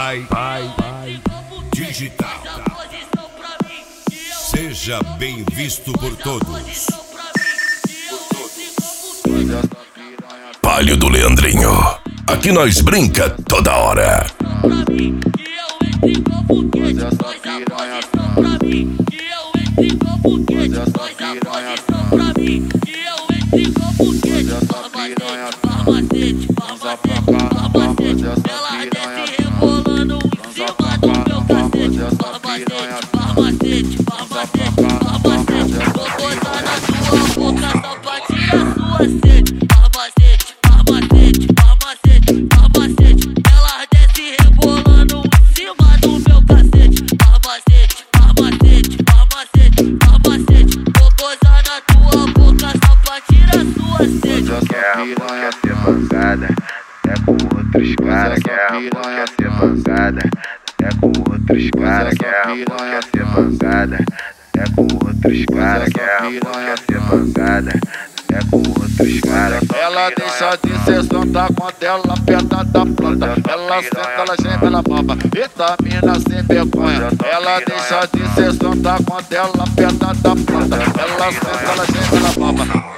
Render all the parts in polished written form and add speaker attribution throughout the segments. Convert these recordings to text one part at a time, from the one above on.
Speaker 1: Digital. Seja bem visto por todos.
Speaker 2: Palio do Leandrinho. Aqui nós brinca toda hora.
Speaker 3: Quer ser bancada, é com outros caras. Quer ser bancada, é com outros caras. Quer ser bancada, é com outros caras. Quer ser bancada, é com outros caras.
Speaker 4: Ela deixa de ser sonda quando ela aperta da planta. Ela senta, ela geme, ela baba. Eita mina sem vergonha. Ela deixa de ser sonda quando ela aperta da planta. Ela senta, ela geme, ela baba.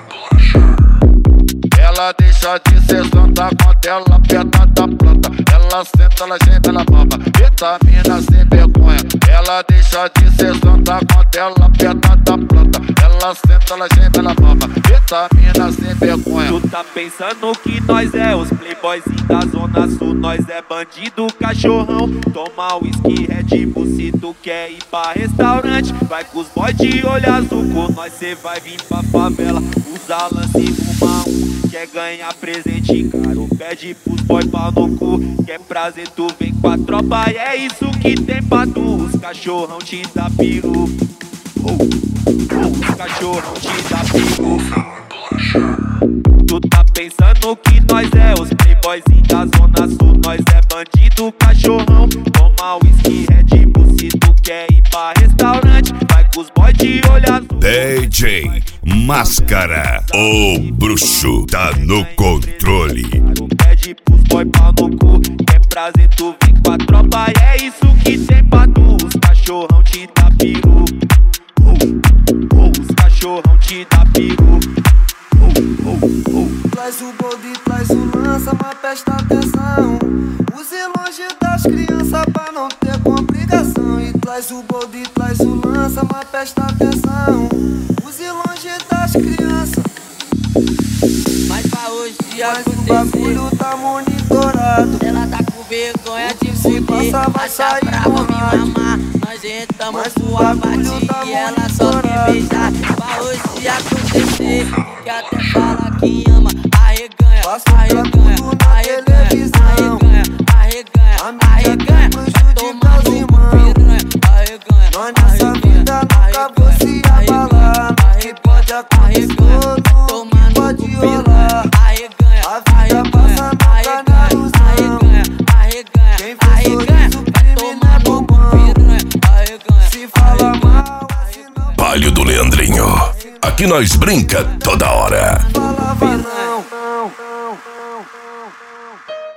Speaker 4: Ela deixa de ser sonda quando ela aperta da planta. Ela senta, ela geme, ela baba. Eita mina sem vergonha. Ela deixa de ser sonda quando ela aperta da planta. Ela senta, ela geme, ela baba. Eita mina sem vergonha.
Speaker 5: Tu tá pensando que nós é os playboyzinhos da zona sul. Nós é bandido, cachorrão. Toma whisky, Red Bull. Se tu quer ir pra restaurante, vai com os boys de olho azul. Com nós cê vai vir pra favela. Usa lance, fuma quer ganhar presente caro, pede pros boy pau no cu. Quer prazer, tu vem com a tropa. E é isso que tem pra tu. Os cachorrão te dá piru. Os cachorrão te dá piru. Tu tá pensando que nós é os playboyzinhos da zona sul. Nós é bandido, cachorrão. Toma whisky, Red Bull. Se tu quer ir pra restaurante, vai com os boys de olho azul.
Speaker 2: DJ Máscara, o bruxo tá no controle.
Speaker 5: Pede pros boy pau no cu. Quer prazer, tu vem com a tropa. E é isso que tem pra tu. Os cachorrão te dá piru. Os cachorrão te dá piru.
Speaker 6: Traz o bode, traz o lança, mas presta atenção. Use longe das crianças pra não ter complicação. E traz o bode, traz o lança, mas presta atenção. Use longe das crianças.
Speaker 7: Mas pra hoje
Speaker 6: o bagulho tá monitorado.
Speaker 7: ela tá com vergonha de
Speaker 6: Se
Speaker 7: fuder.
Speaker 6: passar vai sair
Speaker 7: Brava me
Speaker 6: borracho.
Speaker 7: mamar. Nós entramos
Speaker 6: Mas
Speaker 7: com
Speaker 6: o
Speaker 7: a
Speaker 6: bagulho tá
Speaker 7: batia e ela só quer
Speaker 6: monitorado.
Speaker 7: beijar. Pra hoje acontecer, que até fala que ama. Arreganha,
Speaker 6: Faço um
Speaker 7: arreganha,
Speaker 6: bagulho na
Speaker 7: arreganha,
Speaker 6: televisão.
Speaker 7: arreganha, arreganha,
Speaker 6: A mídia
Speaker 7: arreganha.
Speaker 6: quer
Speaker 7: Vai
Speaker 6: prejudicar
Speaker 7: tomar
Speaker 6: os
Speaker 7: no
Speaker 6: irmãos.
Speaker 7: cu, piranha. Arreganha,
Speaker 6: Nós nessa vida nunca vou se abalar. No que pode acontecer, no que pode rolar. A vida passa no canalzão. Quem fez sorriso crime não é bobão. Se fala mal, assim não
Speaker 2: Palio do Leandrinho. Aqui nós brinca toda hora.
Speaker 6: falava não.